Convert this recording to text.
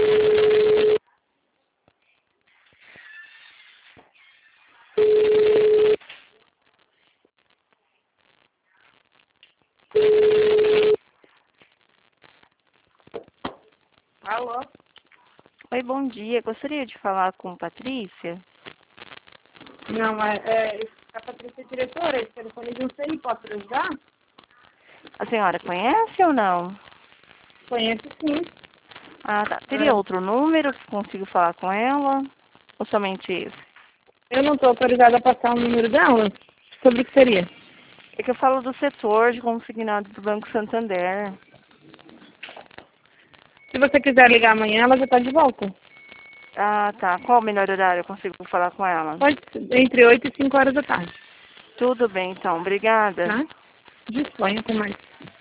Alô? Oi, bom dia. Gostaria de falar com Patrícia. Não, a Patrícia é diretora, esse telefone de um sei, posso ajudar? A senhora conhece ou não? Conheço sim. Ah, tá. Teria outro número que consigo falar com ela? Ou somente esse? Eu não estou autorizada a passar o número dela. Sobre o que seria? É que eu falo do setor de consignados do Banco Santander. Se você quiser ligar amanhã, ela já está de volta. Ah, tá. Qual o melhor horário eu consigo falar com ela? Pode ser entre 8 e 5 horas da tarde. Tudo bem, então. Obrigada. Tá? Disponha, até mais.